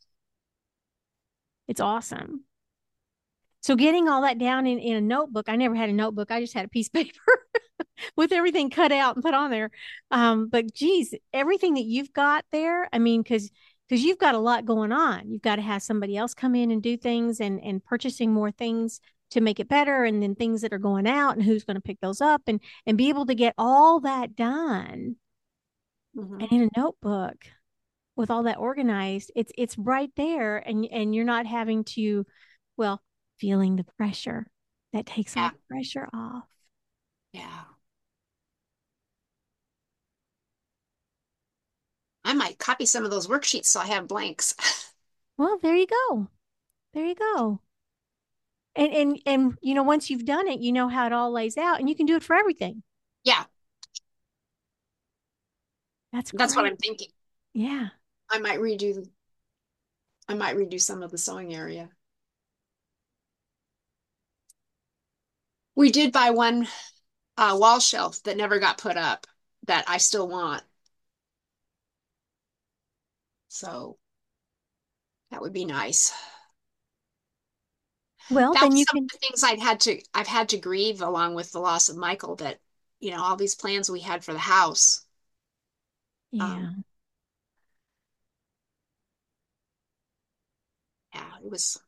S1: it's awesome. So getting all that down in, in a notebook, I never had a notebook. I just had a piece of paper with everything cut out and put on there. Um, but geez, everything that you've got there, I mean, because because you've got a lot going on. You've got to have somebody else come in and do things and and purchasing more things to make it better, and then things that are going out and who's going to pick those up and and be able to get all that done
S2: Hmm.
S1: and in a notebook with all that organized. It's it's right there, and and you're not having to, well, feeling the pressure. That takes all
S2: Yeah.
S1: the pressure off.
S2: Yeah. I might copy some of those worksheets so I have blanks.
S1: Well, there you go. There you go. And and and you know, once you've done it, you know how it all lays out, and you can do it for everything.
S2: Yeah,
S1: That's
S2: that's what
S1: great.
S2: I'm thinking.
S1: Yeah.
S2: I might redo I might redo some of the sewing area. We did buy one uh, wall shelf that never got put up that I still want. So that would be nice.
S1: Well,
S2: That
S1: then
S2: was
S1: you
S2: some of
S1: can.
S2: the things I'd had to I've had to grieve along with the loss of Michael that, you know, all these plans we had for the house. Um,
S1: Yeah.
S2: yeah, it was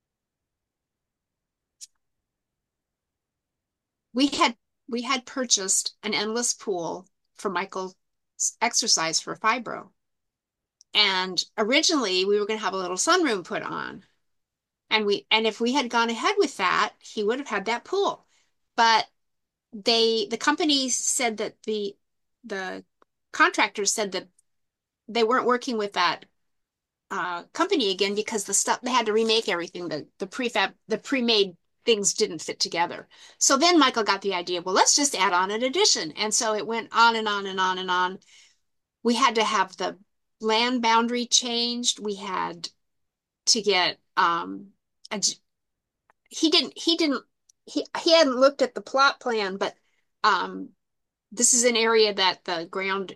S2: we had we had purchased an endless pool for Michael's exercise for fibro. And originally we were going to have a little sunroom put on. And we and if we had gone ahead with that, he would have had that pool. But they the company said that the the contractors said that they weren't working with that uh, company again because the stuff they had to remake everything. The the prefab the pre-made things didn't fit together. So then Michael got the idea, well, let's just add on an addition. And so it went on and on and on and on. We had to have the land boundary changed. We had to get um a, he didn't he didn't he he hadn't looked at the plot plan, but um this is an area that the ground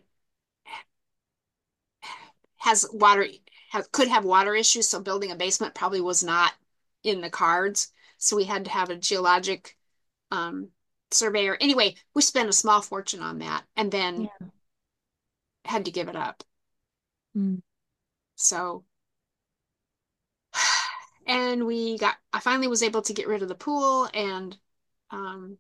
S2: has water has, could have water issues, so building a basement probably was not in the cards. So we had to have a geologic um surveyor. Anyway, we spent a small fortune on that and then
S1: Yeah.
S2: had to give it up.
S1: Mm.
S2: So and we got I finally was able to get rid of the pool and Um,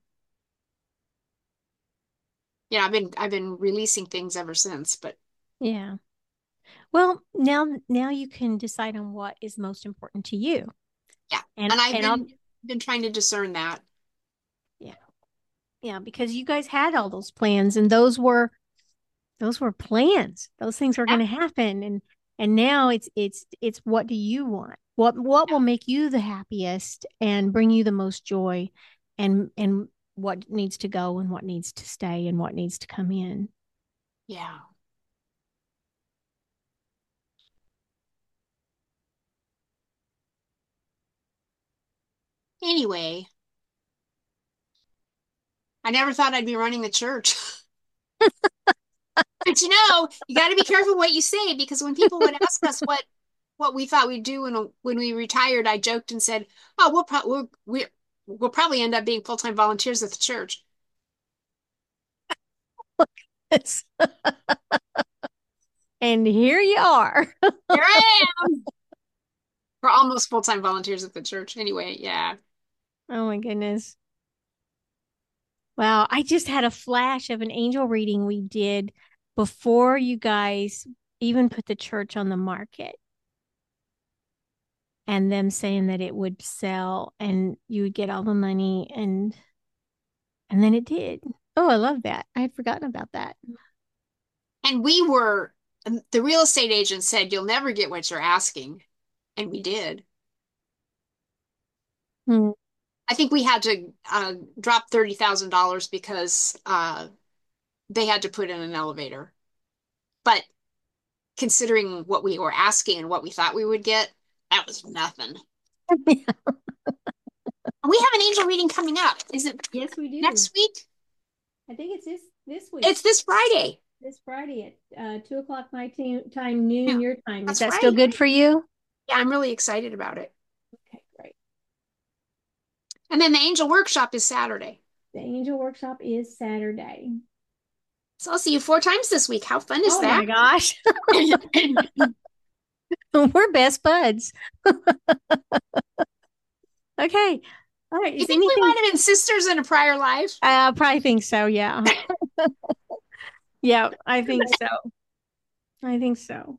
S2: yeah, I've been I've been releasing things ever since, but
S1: Yeah. Well, now now you can decide on what is most important to you.
S2: yeah.
S1: And
S2: And I've
S1: and I'll
S2: been been trying to discern that.
S1: yeah. Yeah, because you guys had all those plans and those were those were plans. Those things were
S2: Yeah.
S1: going to happen and and now it's it's it's what do you want? What what will make you the happiest and bring you the most joy and and what needs to go and what needs to stay and what needs to come in.
S2: Yeah. Anyway, I never thought I'd be running the church. But you know, you got to be careful what you say because when people would ask us what what we thought we'd do when when we retired, I joked and said, "Oh, we'll pro we'll we we'll probably end up being full-time volunteers at the church."
S1: And here you are.
S2: Here I am. We're almost full-time volunteers at the church. Anyway, yeah.
S1: Oh my goodness. Wow. I just had a flash of an angel reading we did before you guys even put the church on the market and them saying that it would sell and you would get all the money and and then it did. Oh, I love that. I had forgotten about that.
S2: And we were um, the real estate agent said you'll never get what you're asking, and we did.
S1: Hmm.
S2: I think we had to uh, drop thirty thousand dollars because uh, they had to put in an elevator. But considering what we were asking and what we thought we would get, that was nothing. We have an angel reading coming up. Is it
S1: Yes, we do.
S2: next week?
S1: I think it's this this week,
S2: It's this Friday.
S1: this Friday at uh, two o'clock my team, time, noon
S2: Yeah,
S1: your time. Is
S2: that's
S1: that still
S2: right.
S1: good for you?
S2: Yeah, I'm really excited about it.
S1: Okay, great.
S2: And then the angel workshop is Saturday.
S1: The angel workshop is Saturday.
S2: So I'll see you four times this week. How fun is
S1: Oh
S2: that?
S1: my gosh.
S2: You
S1: We're best buds. Okay. All right. Is
S2: think we
S1: anything?
S2: might have been sisters in a prior life?
S1: I probably think so. Yeah. Yeah, I think so. I think so.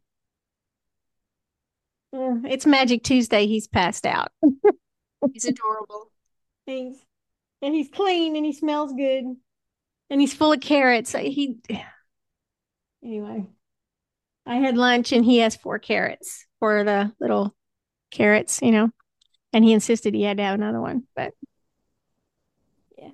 S1: Mm, it's Magic Tuesday. He's passed out.
S2: He's adorable.
S1: Thanks. And he's clean and he smells good and he's full of carrots. He anyway. I had lunch and he has four carrots for the little carrots, you know, and he insisted he had to have another one. But yeah,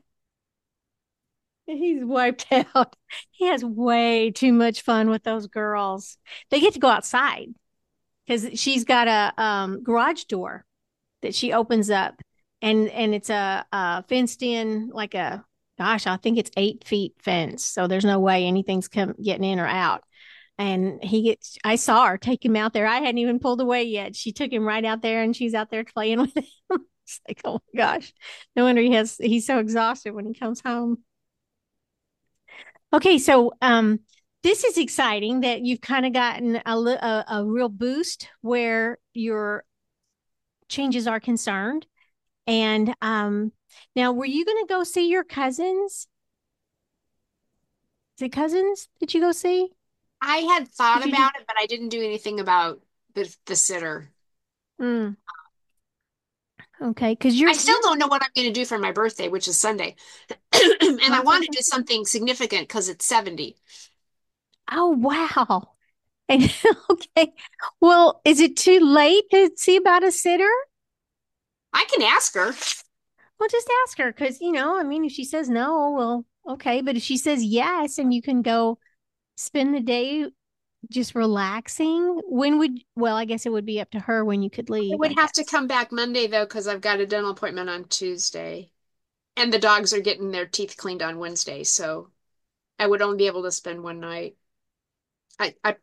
S1: he's wiped out. He has way too much fun with those girls. They get to go outside because she's got a um, garage door that she opens up, and and it's a, a fenced in like a gosh, I think it's eight feet fence, so there's no way anything's come getting in or out. And he gets, I saw her take him out there. I hadn't even pulled away yet. She took him right out there, and she's out there playing with him. It's like, oh my gosh, no wonder he has. He's so exhausted when he comes home. Okay, so um, this is exciting that you've kind of gotten a, a a real boost where your changes are concerned. And um, now, were you going to go see your cousins? Is it cousins that you go see?
S2: I had thought
S1: Did you just?
S2: about it, but I didn't do anything about the the sitter.
S1: Mm, okay, because you're
S2: I still
S1: you're.
S2: don't know what I'm going to do for my birthday, which is Sunday. And I
S1: Oh,
S2: want to do something significant because it's seventy.
S1: oh, wow. And, okay. Well, is it too late to see about a sitter?
S2: I can ask her.
S1: Well, just ask her because, you know, I mean, if she says no, well, okay. But if she says yes and you can go spend the day just relaxing, when would, well, I guess it would be up to her when you could
S2: I
S1: leave, I
S2: would have to
S1: guess.
S2: come back Monday though, because I've got a dental appointment on Tuesday. And the dogs are getting their teeth cleaned on Wednesday, so I would only be able to spend one night. I, I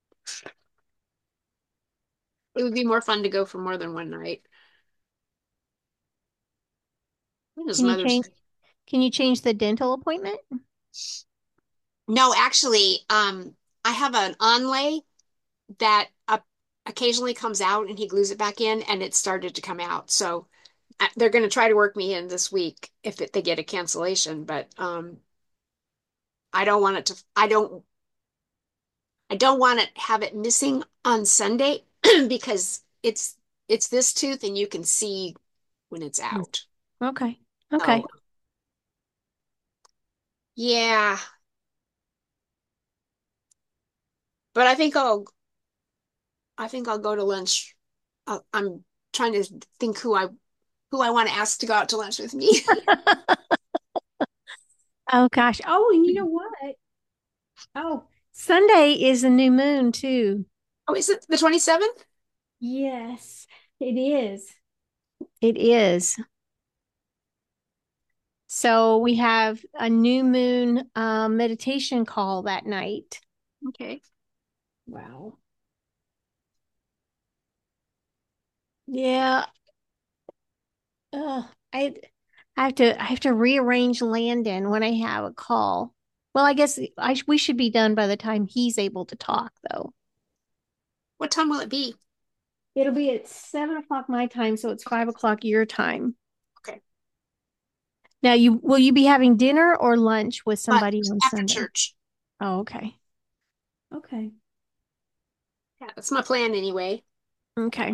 S2: it would be more fun to go for more than one night. When is
S1: Can you
S2: Mother's
S1: change,
S2: Day?
S1: can you change the dental appointment?
S2: No, actually, um, I have an onlay that uh, occasionally comes out and he glues it back in and it started to come out. So I- they're going to try to work me in this week if it, they get a cancellation, but um, I don't want it to. I don't. I don't want to have it missing on Sunday because it's it's this tooth and you can see when it's
S1: Mm.
S2: out.
S1: Okay. Okay.
S2: So yeah, but I think I'll I think I'll go to lunch. Uh, I'm trying to think who I who I want to ask to go out to lunch with me.
S1: Oh gosh. Oh, and you know what? Oh, Sunday is a new moon too.
S2: Oh, is it the twenty-seventh?
S1: Yes, it is. It is. So we have a new moon um, meditation call that night.
S2: Okay.
S1: Wow. Yeah. Ugh. I I have to I have to rearrange Landon when I have a call. Well, I guess I sh we should be done by the time he's able to talk, though.
S2: What time will it be?
S1: It'll be at seven o'clock my time, so it's
S2: Okay.
S1: five o'clock your time.
S2: Okay.
S1: Now, you will you be having dinner or lunch with
S2: But
S1: somebody on
S2: after
S1: Sunday?
S2: church.
S1: Oh, okay. Okay.
S2: Yeah, that's my plan anyway.
S1: Okay.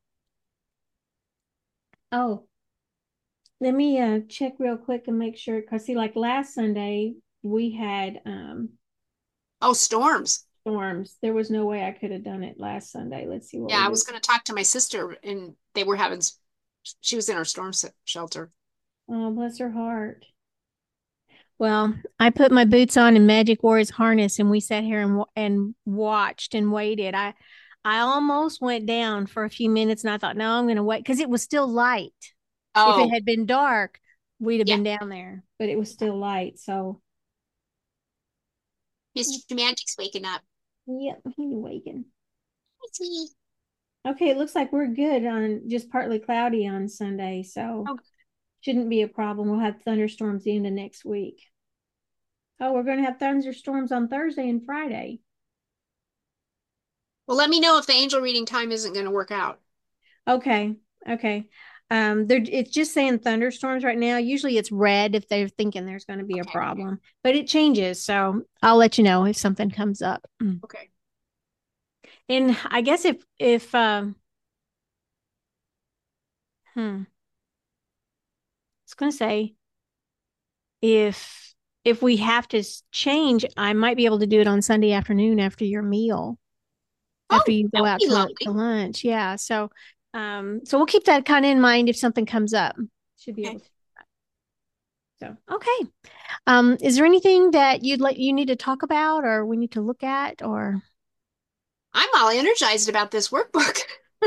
S1: Oh, let me uh check real quick and make sure because see, like last Sunday we had um
S2: Oh, storms.
S1: storms. There was no way I could have done it last Sunday. Let's see what
S2: Yeah,
S1: we
S2: I
S1: do.
S2: was going to talk to my sister and they were having, she was in our storm shelter.
S1: Oh, bless her heart. Well, I put my boots on and Magic Warriors harness, and we sat here and and watched and waited. I I almost went down for a few minutes, and I thought, no, I'm going to wait because it was still light. If it
S2: Oh,
S1: had been dark, we'd have
S2: yeah.
S1: been down there, but it was still light. So,
S2: mister Magic's waking up.
S1: yep, he's awakened.
S2: Hi, sweetie.
S1: Okay, it looks like we're good on just partly cloudy on Sunday, so
S2: Oh,
S1: shouldn't be a problem. We'll have thunderstorms the end of next week. Oh, we're going to have thunderstorms on Thursday and Friday.
S2: well, let me know if the angel reading time isn't going to work out.
S1: Okay. Okay. Um, they're it's just saying thunderstorms right now. Usually it's red if they're thinking there's going to be a
S2: Okay.
S1: problem, but it changes. So I'll let you know if something comes up. Mm.
S2: Okay.
S1: And I guess if if um hmm, I was going to say if if we have to s- change, I might be able to do it on Sunday afternoon after your meal, after
S2: Oh,
S1: you
S2: that
S1: go
S2: would
S1: out
S2: be
S1: to, to
S2: lovely.
S1: lunch. Yeah. So um so we'll keep that kind of in mind if something comes up. Should be
S2: Okay.
S1: able to. So okay. Um, is there anything that you'd like you need to talk about or we need to look at or
S2: I'm all energized about this workbook.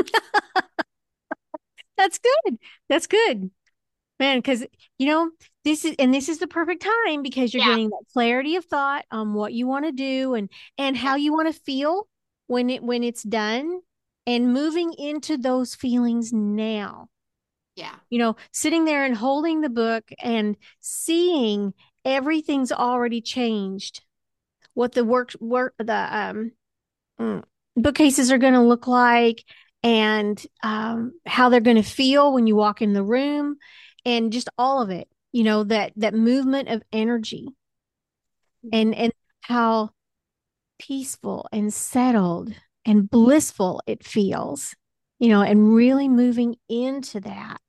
S1: that's good. That's good. Man, because you know, this is and this is the perfect time because you're
S2: Yeah.
S1: getting that clarity of thought on what you want to do and and
S2: Yeah.
S1: how you want to feel when it when it's done and moving into those feelings now.
S2: Yeah.
S1: You know, sitting there and holding the book and seeing everything's already changed. What the work work the um mm, bookcases are going to look like and um, how they're going to feel when you walk in the room and just all of it, you know, that that movement of energy and
S2: Mhm.
S1: and how peaceful and settled and blissful it feels, you know, and really moving into that.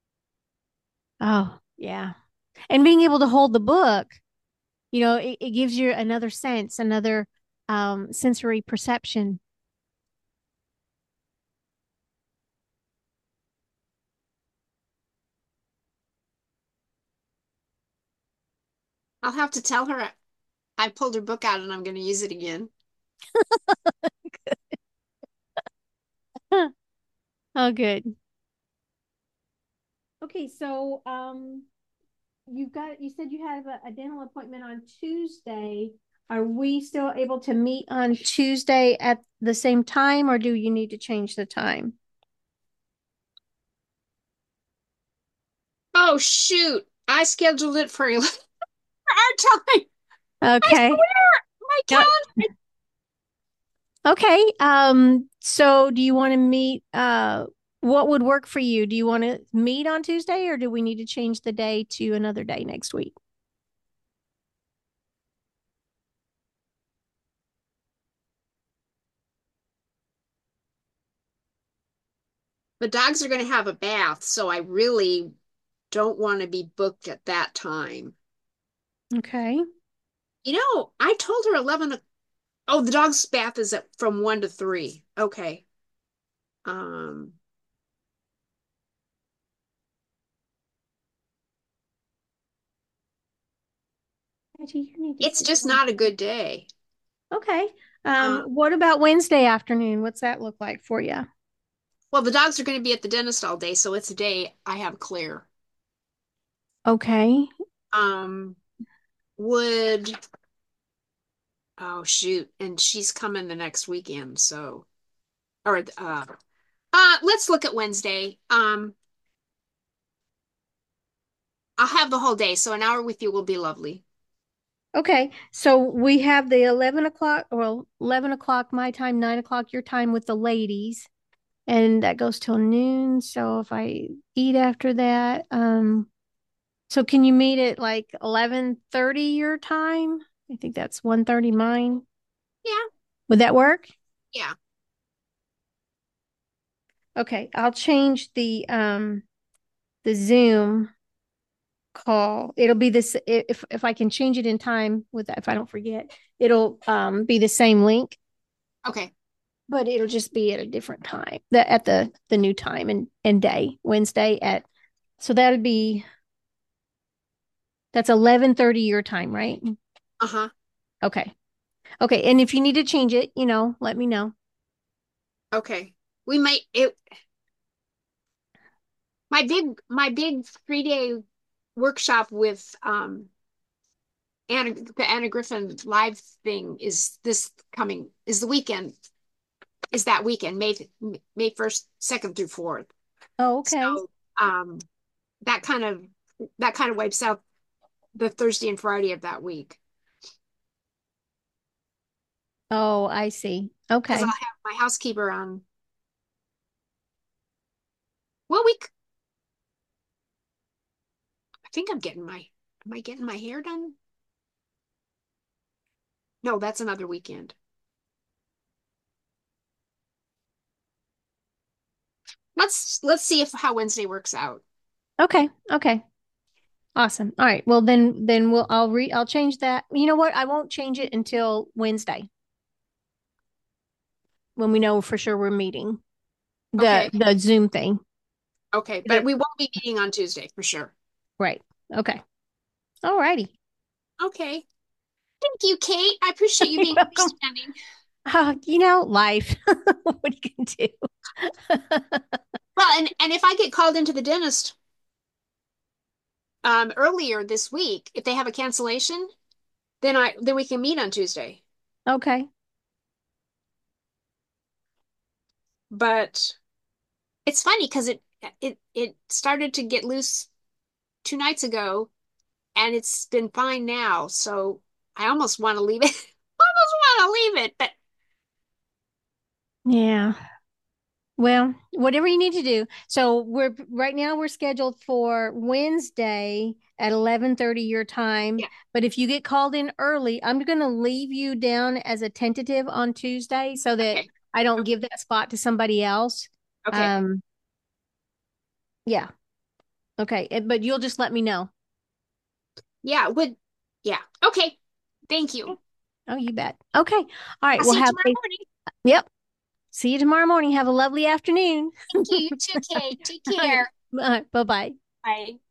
S1: Oh, yeah. And being able to hold the book, you know, it, it gives you another sense, another um, sensory perception.
S2: I'll have to tell her I pulled her book out and I'm going to use it again.
S1: Oh, good. Okay, so um, you've got you said you have a, a dental appointment on Tuesday. Are we still able to meet on Tuesday at the same time, or do you need to change the time?
S2: Oh, shoot. I scheduled it for our time. I
S1: Okay.
S2: swear, my
S1: No,
S2: calendar.
S1: okay. Um, so do you want to meet uh what would work for you? Do you want to meet on Tuesday or do we need to change the day to another day next week?
S2: The dogs are going to have a bath, so I really don't want to be booked at that time.
S1: Okay.
S2: You know, I told her eleven. o- Oh, the dog's bath is at from one to three. Okay. Um,
S1: Reggie, you need to
S2: it's
S1: sit
S2: just
S1: down.
S2: not a good day.
S1: Okay. Um,
S2: Uh,
S1: what about Wednesday afternoon? What's that look like for you?
S2: well, the dogs are going to be at the dentist all day, so it's a day I have clear.
S1: Okay.
S2: Um, would, oh shoot, and she's coming the next weekend, so or uh uh let's look at Wednesday. Um, I'll have the whole day, so an hour with you will be lovely.
S1: Okay. So we have the eleven o'clock, well, eleven o'clock my time, nine o'clock your time with the ladies, and that goes till noon. So if I eat after that, um, so can you meet at like eleven thirty your time? I think that's one thirty mine.
S2: Yeah,
S1: Would that work?
S2: yeah.
S1: Okay, I'll change the um the Zoom call. It'll be this if if I can change it in time with that, if I don't forget, it'll um be the same link,
S2: Okay.
S1: but it'll just be at a different time. The at the the new time and and day, Wednesday at so that'd be that's eleven thirty your time, right?
S2: Uh-huh.
S1: Okay. Okay, and if you need to change it, you know, let me know.
S2: Okay. We might it my big my big three day workshop with um Anna the Anna Griffin live thing is this coming is the weekend is that weekend May May first, second through fourth.
S1: Oh, okay.
S2: So um that kind of that kind of wipes out the Thursday and Friday of that week
S1: Oh, I see.
S2: because I'll
S1: Okay.
S2: have my housekeeper on. Well, we I think I'm getting my am I getting my hair done? No, that's another weekend. Let's let's see if how Wednesday works out.
S1: Okay. Okay. Awesome. All right. Well, then then we'll I'll re I'll change that. You know what? I won't change it until Wednesday when we know for sure we're meeting. The
S2: Okay.
S1: the Zoom thing.
S2: Okay, but
S1: The
S2: we won't be meeting on Tuesday for sure.
S1: right. Okay. All righty.
S2: Okay. Thank you, Kate. I appreciate you
S1: You're
S2: being
S1: welcome.
S2: understanding.
S1: Uh, you know, life. What are you gonna do?
S2: Well, and and if I get called into the dentist um earlier this week, if they have a cancellation, then I then we can meet on Tuesday.
S1: Okay.
S2: But it's funny because it it it started to get loose two nights ago and it's been fine now. So I almost want to leave it. Almost want to leave it, but
S1: Yeah. Well, whatever you need to do. So we're right now we're scheduled for Wednesday at eleven thirty your time.
S2: yeah.
S1: But if you get called in early, I'm going to leave you down as a tentative on Tuesday so that
S2: Okay.
S1: I don't
S2: Okay.
S1: give that spot to somebody else.
S2: Okay.
S1: Um, yeah. Okay. Eh, But you'll just let me know.
S2: Yeah, would yeah. Okay. Thank
S1: Okay.
S2: you.
S1: Oh, you bet. Okay. All right.
S2: I'll
S1: We'll
S2: see you
S1: have
S2: tomorrow
S1: a,
S2: morning.
S1: yep. See you tomorrow morning. Have a lovely afternoon.
S2: Thank you. You too, Kate. Take
S1: Okay.
S2: care.
S1: Bye bye.
S2: Bye.